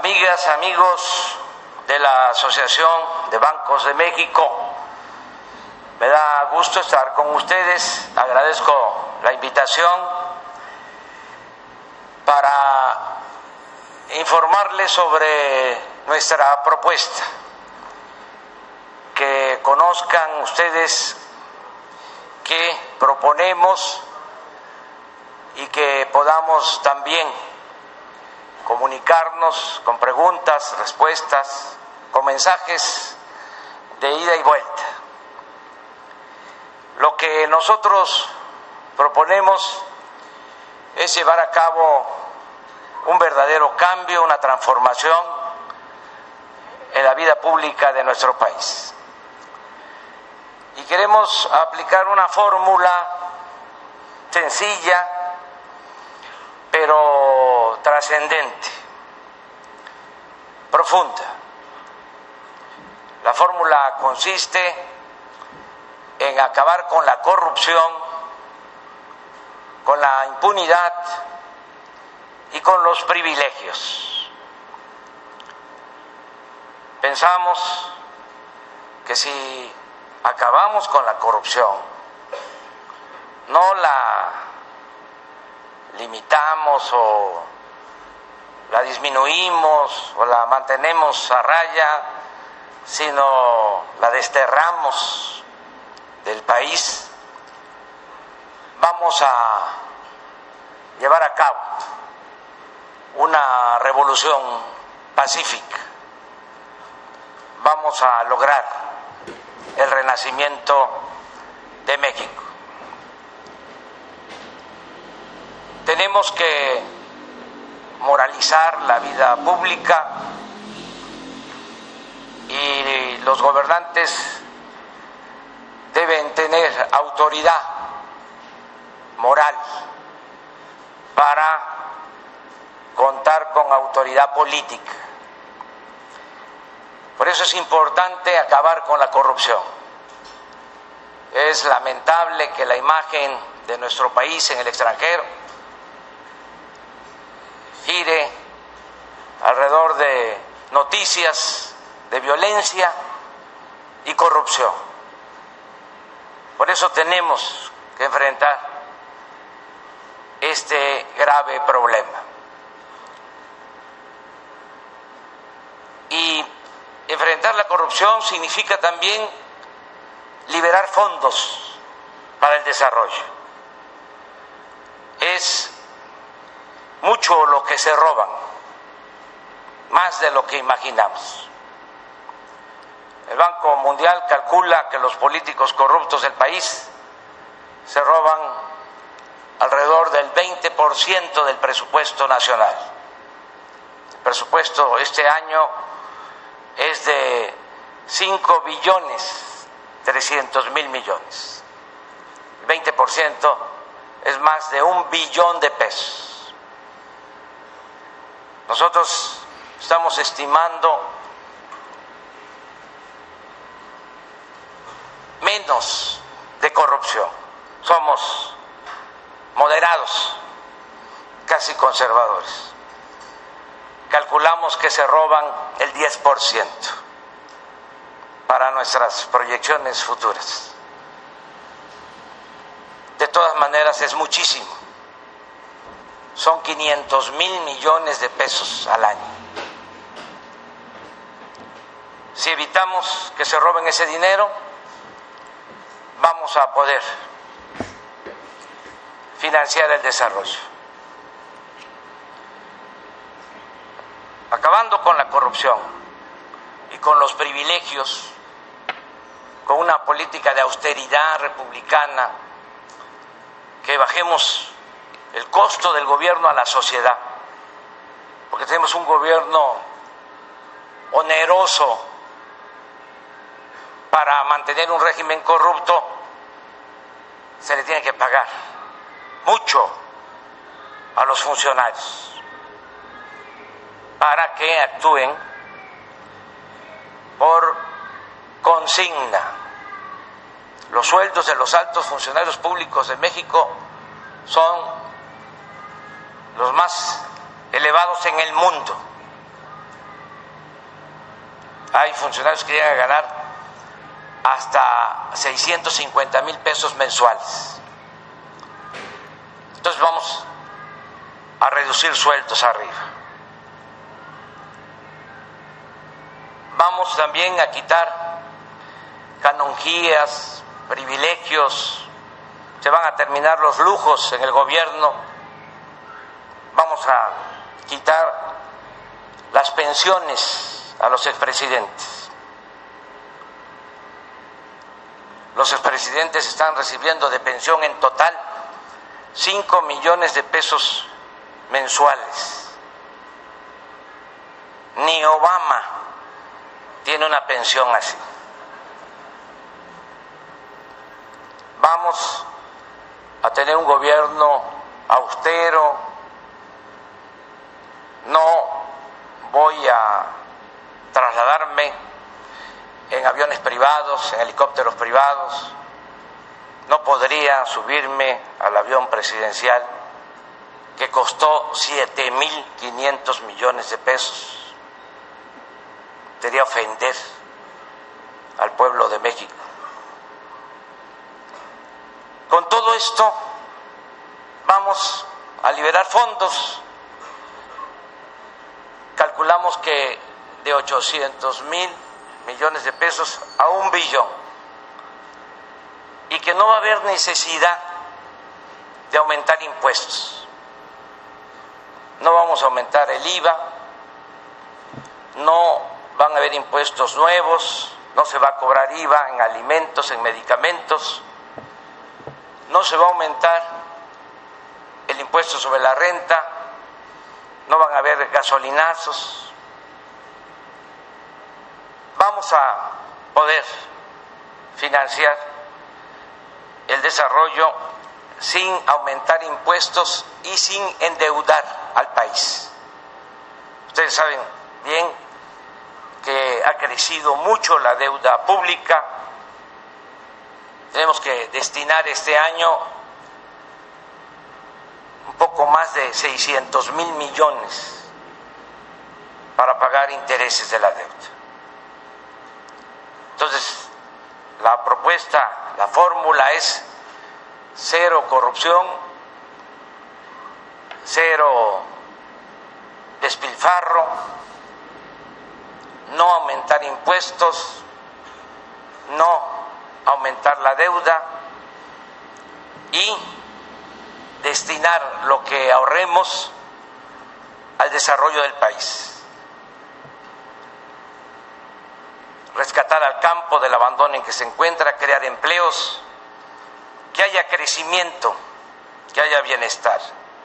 amigas, amigos de la Asociación de Bancos de México, me da gusto estar con ustedes. Agradezco la invitación para informarles sobre nuestra propuesta, que conozcan ustedes qué proponemos y que podamos también comunicarnos con preguntas, respuestas, con mensajes de ida y vuelta. Lo que nosotros proponemos es llevar a cabo un verdadero cambio, una transformación en la vida pública de nuestro país. Y queremos aplicar una fórmula sencilla, pero trascendente, profunda. La fórmula consiste en acabar con la corrupción, con la impunidad y con los privilegios. Pensamos que si acabamos con la corrupción, no la limitamos o la disminuimos o la mantenemos a raya, sino la desterramos del país, vamos a llevar a cabo una revolución pacífica. Vamos a lograr el renacimiento de México. Tenemos que moralizar la vida pública y los gobernantes deben tener autoridad moral para contar con autoridad política. Por eso es importante acabar con la corrupción. Es lamentable que la imagen de nuestro país en el extranjero gire alrededor de noticias de violencia y corrupción. Por eso tenemos que enfrentar este grave problema. Y enfrentar la corrupción significa también liberar fondos para el desarrollo. Es mucho lo que se roban, más de lo que imaginamos. El Banco Mundial calcula que los políticos corruptos del país se roban alrededor del 20% del presupuesto nacional. El presupuesto este año es de 5.300.000.000.000. El 20% es más de 1 billón de pesos. Nosotros estamos estimando menos de corrupción. Somos moderados, casi conservadores. Calculamos que se roban el 10% para nuestras proyecciones futuras. De todas maneras es muchísimo. Son 500.000 millones de pesos al año. Si evitamos que se roben ese dinero, vamos a poder financiar el desarrollo. Acabando con la corrupción y con los privilegios, con una política de austeridad republicana, que bajemos el costo del gobierno a la sociedad, porque tenemos un gobierno oneroso para mantener un régimen corrupto. Se le tiene que pagar mucho a los funcionarios para que actúen por consigna. Los sueldos de los altos funcionarios públicos de México son los más elevados en el mundo. Hay funcionarios que llegan a ganar hasta 650,000 pesos mensuales. Entonces vamos a reducir sueldos arriba. Vamos también a quitar canonjías, privilegios, se van a terminar los lujos en el gobierno, vamos a quitar las pensiones a los expresidentes. Los expresidentes están recibiendo de pensión en total 5 millones de pesos mensuales. Ni Obama tiene una pensión así. Vamos a tener un gobierno austero. No voy a trasladarme en aviones privados, en helicópteros privados. No podría subirme al avión presidencial que costó 7,500 millones de pesos. Sería ofender al pueblo de México. Con todo esto vamos a liberar fondos. Calculamos que de 800,000 millones de pesos a 1 billón, y que no va a haber necesidad de aumentar impuestos. No vamos a aumentar el IVA, no van a haber impuestos nuevos, no se va a cobrar IVA en alimentos, en medicamentos, no se va a aumentar el impuesto sobre la renta, no van a haber gasolinazos. Vamos a poder financiar el desarrollo sin aumentar impuestos y sin endeudar al país. Ustedes saben bien que ha crecido mucho la deuda pública. Tenemos que destinar este año un poco más de 600,000 millones para pagar intereses de la deuda. Entonces, la propuesta, la fórmula es cero corrupción, cero despilfarro, no aumentar impuestos, no aumentar la deuda y destinar lo que ahorremos al desarrollo del país. Rescatar al campo del abandono en que se encuentra, crear empleos, que haya crecimiento, que haya bienestar.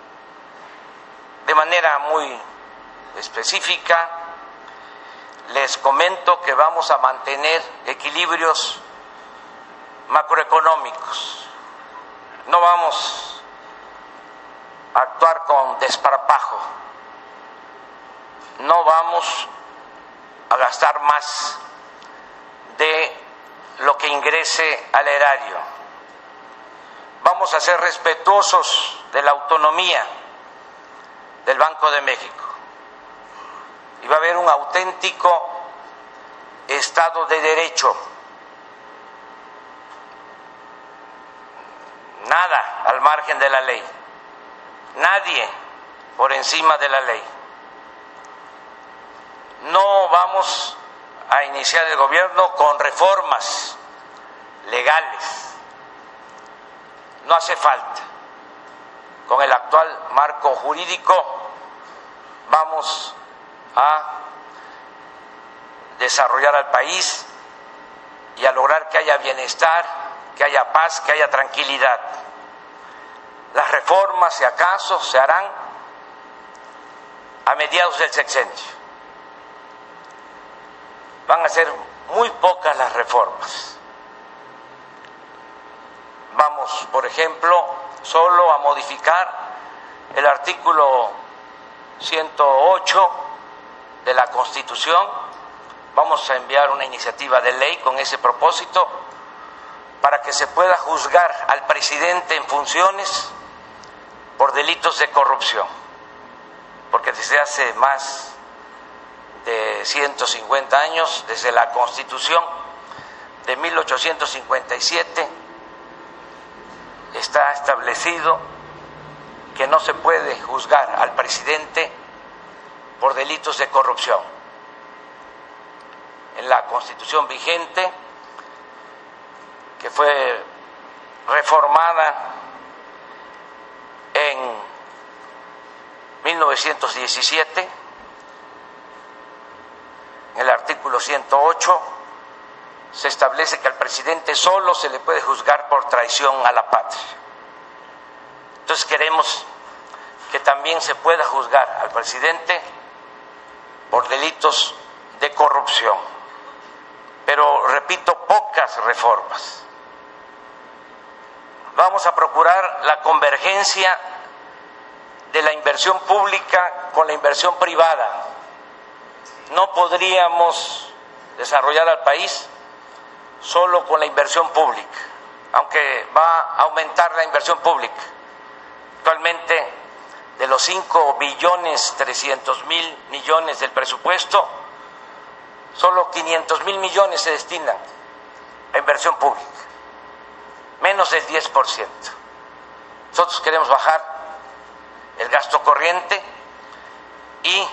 De manera muy específica, les comento que vamos a mantener equilibrios macroeconómicos. No vamos a actuar con desparpajo. No vamos a gastar más de lo que ingrese al erario. Vamos a ser respetuosos de la autonomía del Banco de México. Y va a haber un auténtico Estado de Derecho. Nada al margen de la ley. Nadie por encima de la ley. No vamos a iniciar el gobierno con reformas legales. No hace falta. Con el actual marco jurídico vamos a desarrollar al país y a lograr que haya bienestar, que haya paz, que haya tranquilidad. Las reformas, si acaso, se harán a mediados del sexenio. Van a ser muy pocas las reformas. Vamos, por ejemplo, solo a modificar el artículo 108 de la Constitución. Vamos a enviar una iniciativa de ley con ese propósito para que se pueda juzgar al presidente en funciones por delitos de corrupción, porque desde hace más de 150 años, desde la Constitución de 1857, está establecido que no se puede juzgar al presidente por delitos de corrupción. En la Constitución vigente, que fue reformada en 1917, en el artículo 108, se establece que al presidente solo se le puede juzgar por traición a la patria. Entonces queremos que también se pueda juzgar al presidente por delitos de corrupción. Pero, repito, pocas reformas. Vamos a procurar la convergencia de la inversión pública con la inversión privada. No podríamos desarrollar al país solo con la inversión pública, aunque va a aumentar la inversión pública. Actualmente, de los 5.300.000.000.000 del presupuesto, solo 500.000.000.000 se destinan a inversión pública, menos del 10%. Nosotros queremos bajar el gasto corriente y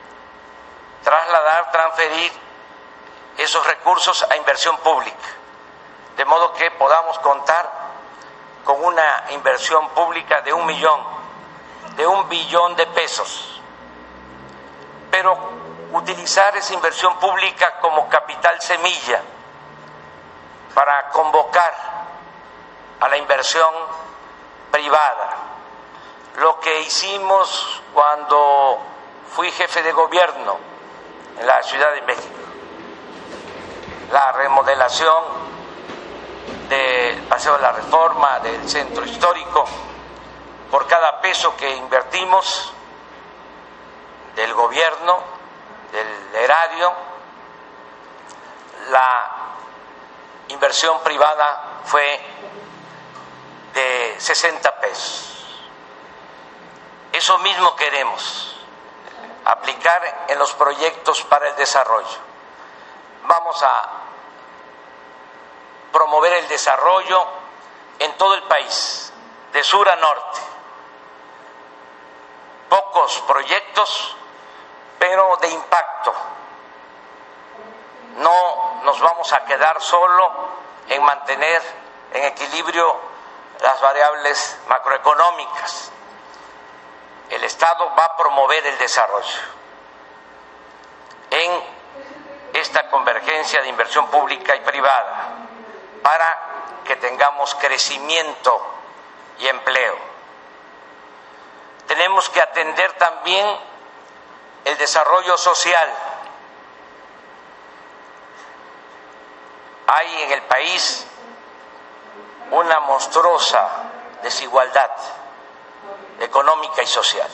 transferir esos recursos a inversión pública, de modo que podamos contar con una inversión pública de 1 billón de pesos, pero utilizar esa inversión pública como capital semilla para convocar a la inversión privada. Lo que hicimos cuando fui jefe de gobierno en la Ciudad de México, la remodelación del Paseo de la Reforma, del Centro Histórico, por cada peso que invertimos del gobierno, del erario, la inversión privada fue de 60 pesos. Eso mismo queremos aplicar en los proyectos para el desarrollo. Vamos a promover el desarrollo en todo el país, de sur a norte. Pocos proyectos, pero de impacto. No nos vamos a quedar solo en mantener en equilibrio las variables macroeconómicas. El Estado va a promover el desarrollo en esta convergencia de inversión pública y privada para que tengamos crecimiento y empleo. Tenemos que atender también el desarrollo social. Hay en el país una monstruosa desigualdad económica y social.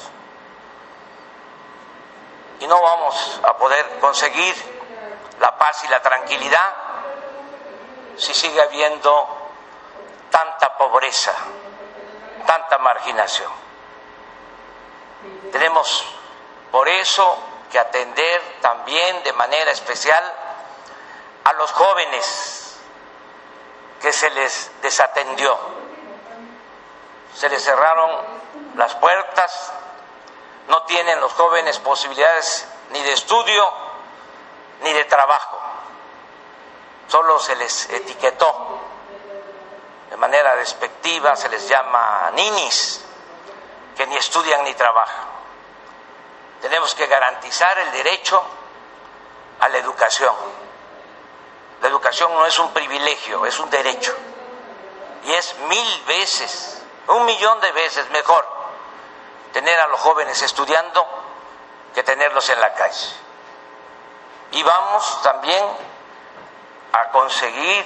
Y no vamos a poder conseguir la paz y la tranquilidad si sigue habiendo tanta pobreza, tanta marginación. Tenemos por eso que atender también de manera especial a los jóvenes que se les desatendió, se les cerraron las puertas, no tienen los jóvenes posibilidades ni de estudio ni de trabajo, solo se les etiquetó de manera despectiva, se les llama ninis, que ni estudian ni trabajan. Tenemos que garantizar el derecho a la educación. La educación no es un privilegio, es un derecho. Y es 1000 veces, 1.000.000 de veces mejor tener a los jóvenes estudiando que tenerlos en la calle. Y vamos también a conseguir,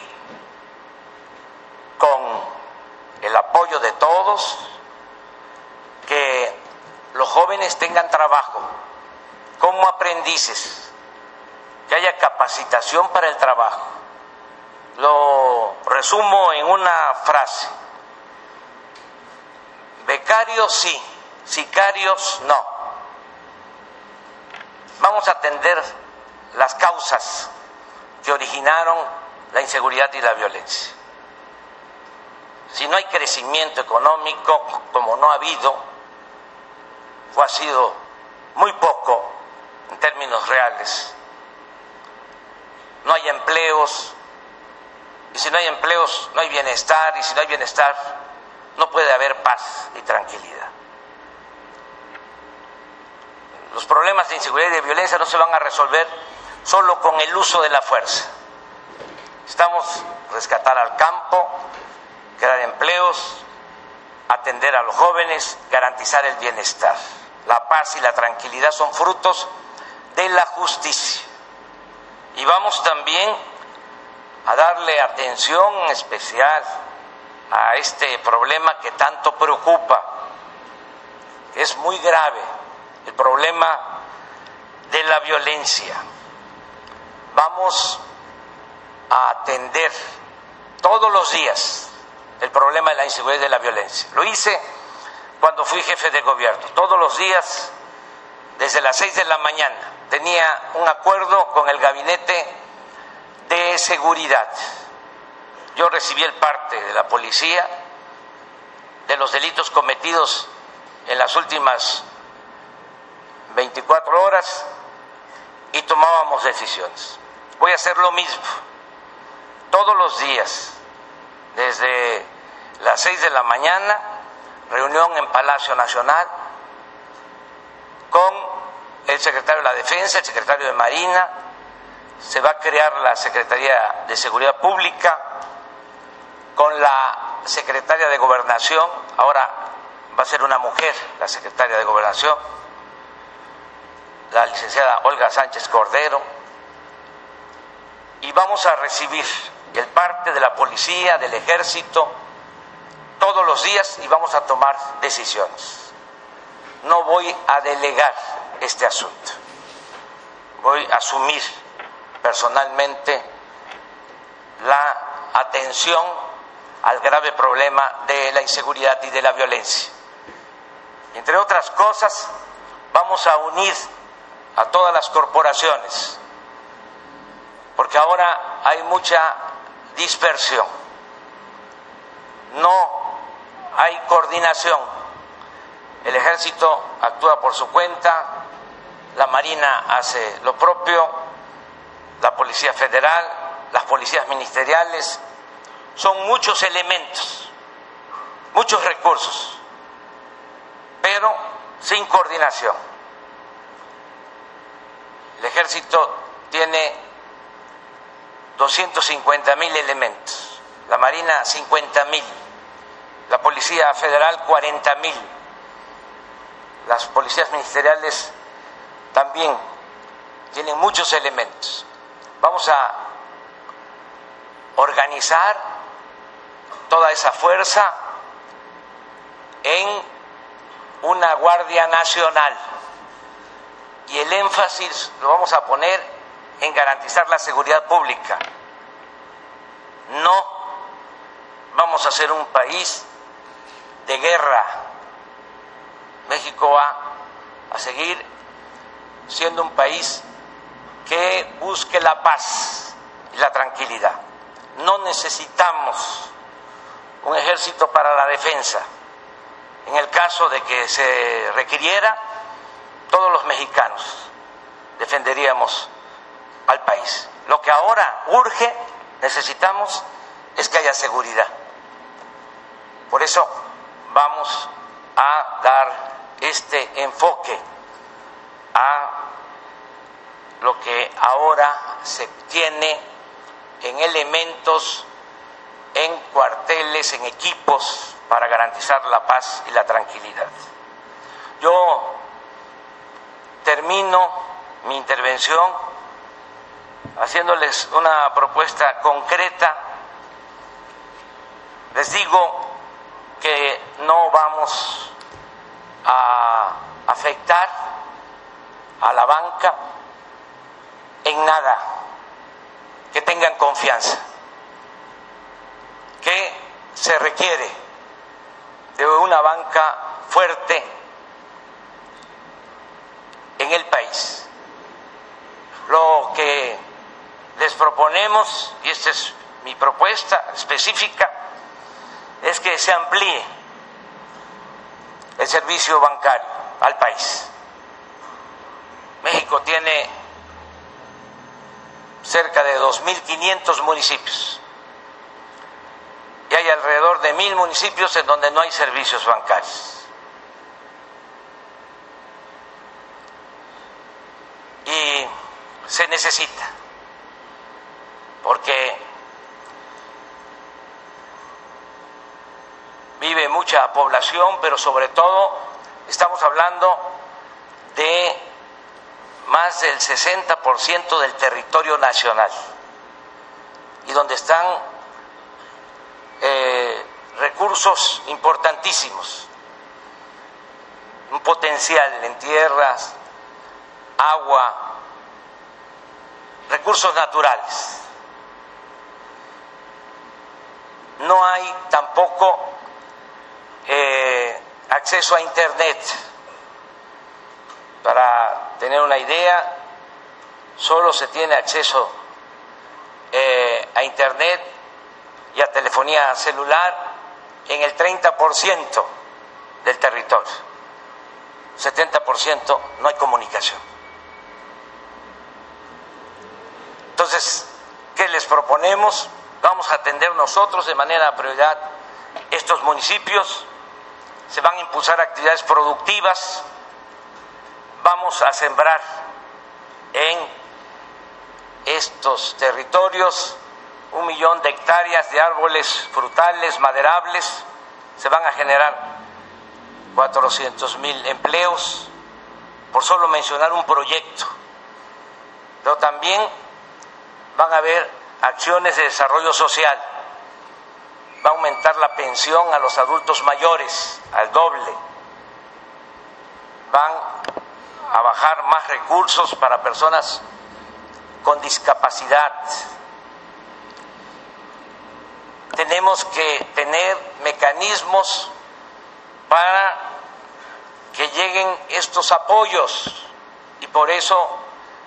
con el apoyo de todos, que los jóvenes tengan trabajo como aprendices, que haya capacitación para el trabajo. Lo resumo en una frase: becarios sí, sicarios no. vamos a atender las causas que originaron la inseguridad y la violencia. Si no hay crecimiento económico, como no ha habido, o ha sido muy poco en términos reales, no hay empleos, y si no hay empleos no hay bienestar, y si no hay bienestar no puede haber paz y tranquilidad. Los problemas de inseguridad y de violencia no se van a resolver solo con el uso de la fuerza. Necesitamos rescatar al campo, crear empleos, atender a los jóvenes, garantizar el bienestar. La paz y la tranquilidad son frutos de la justicia. Y vamos también a darle atención especial a este problema que tanto preocupa. Es muy grave el problema de la violencia. Vamos a atender todos los días el problema de la inseguridad y de la violencia. Lo hice cuando fui jefe de gobierno. Todos los días, desde las 6 de la mañana, tenía un acuerdo con el gabinete de seguridad. Yo recibí el parte de la policía de los delitos cometidos en las últimas 24 horas y tomábamos decisiones. Voy a hacer lo mismo todos los días, desde las 6 de la mañana, reunión en Palacio Nacional con el secretario de la Defensa, el secretario de Marina, se va a crear la Secretaría de Seguridad Pública, con la secretaria de Gobernación, ahora va a ser una mujer la secretaria de Gobernación, la licenciada Olga Sánchez Cordero, y vamos a recibir el parte de la policía, del ejército, todos los días y vamos a tomar decisiones. No voy a delegar este asunto, voy a asumir personalmente la atención al grave problema de la inseguridad y de la violencia. Entre otras cosas, vamos a unir a todas las corporaciones, porque ahora hay mucha dispersión, no hay coordinación. El Ejército actúa por su cuenta, la Marina hace lo propio, la Policía Federal, las policías ministeriales. Son muchos elementos, muchos recursos, pero sin coordinación. El Ejército tiene 250,000 elementos, la Marina 50,000, la Policía Federal 40,000, las policías ministeriales también tienen muchos elementos. Vamos a organizar toda esa fuerza en una Guardia Nacional y el énfasis lo vamos a poner en garantizar la seguridad pública. No vamos a ser un país de guerra. México va a seguir siendo un país que busque la paz y la tranquilidad. No necesitamos un ejército para la defensa. En el caso de que se requiriera, todos los mexicanos defenderíamos al país. Lo que ahora urge, necesitamos, es que haya seguridad. Por eso vamos a dar este enfoque a lo que ahora se tiene en elementos, en cuarteles, en equipos para garantizar la paz y la tranquilidad. Yo termino mi intervención haciéndoles una propuesta concreta. Les digo que no vamos a afectar a la banca en nada, que tengan confianza, que se requiere de una banca fuerte en el país, Lo que les proponemos, y esta es mi propuesta específica, es que se amplíe el servicio bancario al país. México tiene cerca de 2.500 municipios y hay alrededor de 1.000 municipios en donde no hay servicios bancarios. Y se necesita, porque vive mucha población, pero sobre todo estamos hablando de más del 60% del territorio nacional y donde están recursos importantísimos, un potencial en tierras, agua, recursos naturales. No hay tampoco acceso a Internet. Para tener una idea, solo se tiene acceso a Internet y a telefonía celular en el 30% del territorio. 70% no hay comunicación. Entonces, ¿qué les proponemos? Vamos a atender nosotros de manera prioridad estos municipios, se van a impulsar actividades productivas, vamos a sembrar en estos territorios 1 millón de hectáreas de árboles frutales, maderables, se van a generar 400,000 empleos, por solo mencionar un proyecto. Pero también van a haber acciones de desarrollo social, va a aumentar la pensión a los adultos mayores al doble, van a bajar más recursos para personas con discapacidad. Tenemos que tener mecanismos para que lleguen estos apoyos y por eso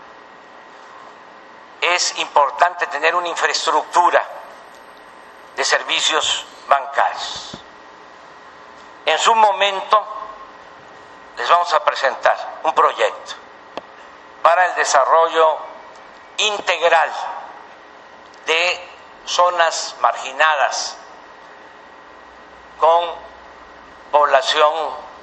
es importante tener una infraestructura de servicios bancarios. En su momento les vamos a presentar un proyecto para el desarrollo integral de zonas marginadas con población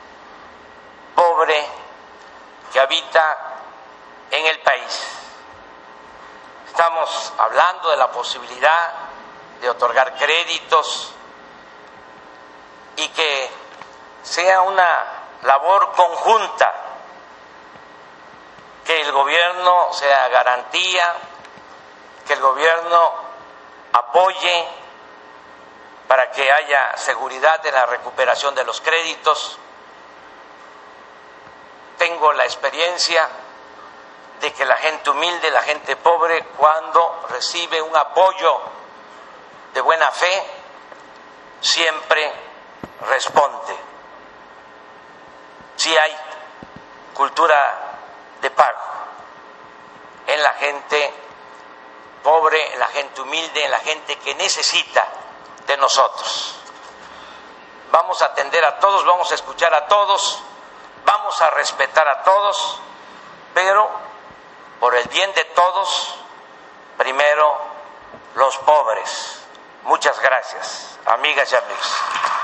pobre que habita en el país. Estamos hablando de la posibilidad de otorgar créditos y que sea una labor conjunta, que el gobierno sea garantía, que el gobierno apoye para que haya seguridad en la recuperación de los créditos. Tengo la experiencia de que la gente humilde, la gente pobre, cuando recibe un apoyo de buena fe, siempre responde. Sí hay cultura de pago en la gente pobre, en la gente humilde, en la gente que necesita de nosotros. Vamos a atender a todos, vamos a escuchar a todos, vamos a respetar a todos, pero por el bien de todos, primero los pobres. Muchas gracias, amigas y amigos.